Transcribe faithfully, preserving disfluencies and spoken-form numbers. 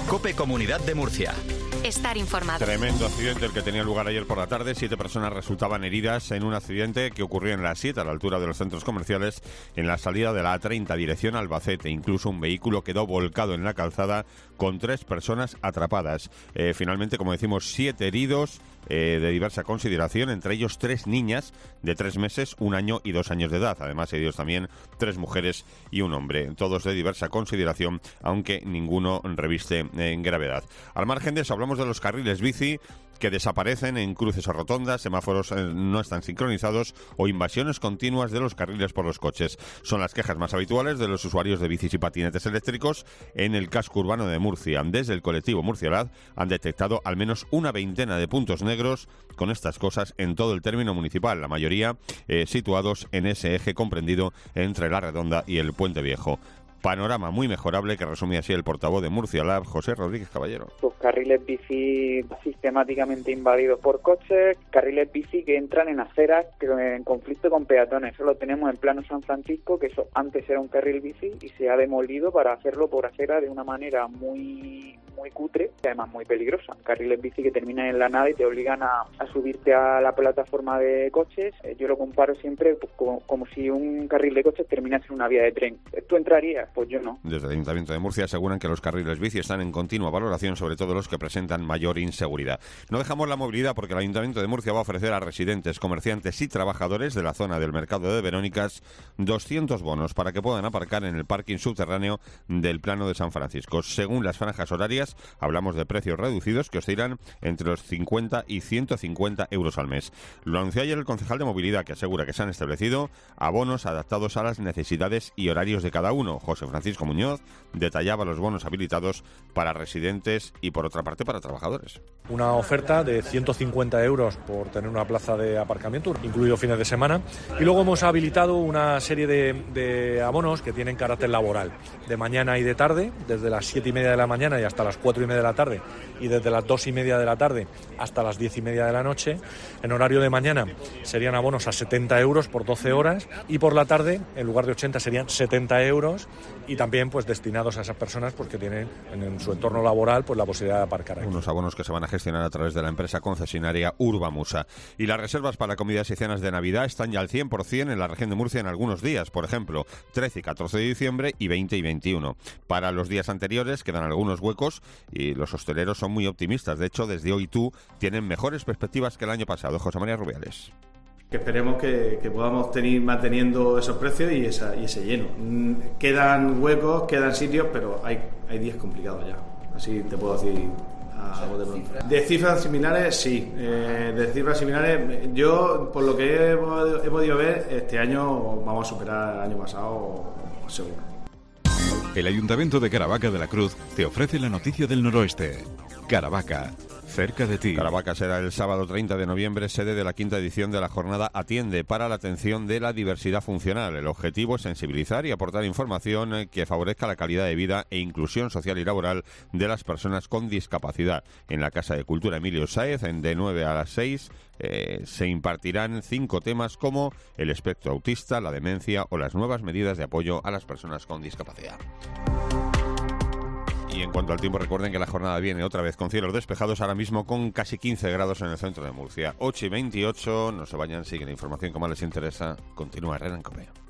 COPE Comunidad de Murcia. Estar informado. Tremendo accidente el que tenía lugar ayer por la tarde. Siete personas resultaban heridas en un accidente que ocurrió en la siete, a la altura de los centros comerciales, en la salida de la A treinta, dirección Albacete. Incluso un vehículo quedó volcado en la calzada con tres personas atrapadas. Eh, finalmente, como decimos, siete heridos eh, de diversa consideración, entre ellos tres niñas de tres meses, un año y dos años de edad. Además, heridos también tres mujeres y un hombre, todos de diversa consideración, aunque ninguno reviste en gravedad. Al margen de eso, hablamos de los carriles bici que desaparecen en cruces o rotondas, semáforos eh, no están sincronizados o invasiones continuas de los carriles por los coches. Son las quejas más habituales de los usuarios de bicis y patinetes eléctricos en el casco urbano de Murcia. Desde el colectivo Murcialad han detectado al menos una veintena de puntos negros con estas cosas en todo el término municipal, la mayoría eh, situados en ese eje comprendido entre la Redonda y el Puente Viejo. Panorama muy mejorable que resumía así el portavoz de Murcialab, José Rodríguez Caballero. Los carriles bici sistemáticamente invadidos por coches, carriles bici que entran en aceras en conflicto con peatones. Eso lo tenemos en plano San Francisco, que eso antes era un carril bici y se ha demolido para hacerlo por acera de una manera muy muy cutre y además muy peligrosa. Carriles bici que terminan en la nada y te obligan a, a subirte a la plataforma de coches. Yo lo comparo siempre pues, como, como si un carril de coches terminase en una vía de tren. ¿Tú entrarías? Pues yo no. Desde el Ayuntamiento de Murcia aseguran que los carriles bici están en continua valoración, sobre todo los que presentan mayor inseguridad. No dejamos la movilidad porque el Ayuntamiento de Murcia va a ofrecer a residentes, comerciantes y trabajadores de la zona del mercado de Verónicas doscientos bonos para que puedan aparcar en el parking subterráneo del Plano de San Francisco. Según las franjas horarias, hablamos de precios reducidos que oscilan entre los cincuenta y ciento cincuenta euros al mes. Lo anunció ayer el concejal de movilidad, que asegura que se han establecido abonos adaptados a las necesidades y horarios de cada uno. José Francisco Muñoz detallaba los bonos habilitados para residentes y, por otra parte, para trabajadores. Una oferta de ciento cincuenta euros por tener una plaza de aparcamiento, incluido fines de semana. Y luego hemos habilitado una serie de, de abonos que tienen carácter laboral, de mañana y de tarde, desde las siete y media de la mañana y hasta las cuatro y media de la tarde, y desde las dos y media de la tarde hasta las diez y media de la noche. En horario de mañana serían abonos a setenta euros por doce horas y por la tarde, en lugar de ochenta, serían setenta euros, y también pues destinados a esas personas pues que tienen en, en su entorno laboral pues la posibilidad de aparcar aquí. Unos abonos que se van a gestionar a través de la empresa concesionaria Urbamusa. Y las reservas para comidas y cenas de Navidad están ya al cien por ciento en la región de Murcia en algunos días, por ejemplo, trece y catorce de diciembre y veinte y veintiuno. Para los días anteriores quedan algunos huecos y los hosteleros son muy optimistas. De hecho, desde Hoy Tú tienen mejores perspectivas que el año pasado. José María Rubiales. Que esperemos que, que podamos tener manteniendo esos precios y, esa, y ese lleno. Quedan huecos, quedan sitios, pero hay, hay días complicados ya. Así te puedo decir algo de pronto. De cifras similares, sí. Eh, de cifras similares, yo, por lo que he, he podido ver, este año vamos a superar el año pasado, seguro. El Ayuntamiento de Caravaca de la Cruz te ofrece la noticia del noroeste. Caravaca, cerca de ti. Caravaca será el sábado treinta de noviembre sede de la quinta edición de la jornada Atiende para la atención de la diversidad funcional. El objetivo es sensibilizar y aportar información que favorezca la calidad de vida e inclusión social y laboral de las personas con discapacidad. En la Casa de Cultura Emilio Sáez, de nueve a las seis, eh, se impartirán cinco temas como el espectro autista, la demencia o las nuevas medidas de apoyo a las personas con discapacidad. Y en cuanto al tiempo, recuerden que la jornada viene otra vez con cielos despejados, ahora mismo con casi quince grados en el centro de Murcia. ocho y veintiocho, no se vayan, siguen la información que más les interesa. Continúa Herrera en COPE.